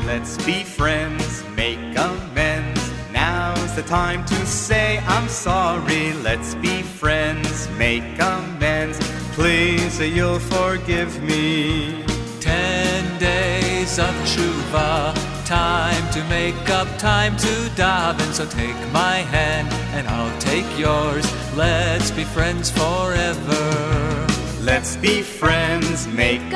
Let's be friends, make amends. Now's the time to say I'm sorry. Let's be friends, make amends. Please say you'll forgive me. 10 days of tshuva, time to make up, time to daven. So take my hand and I'll take yours. Let's be friends forever. Let's be friends, make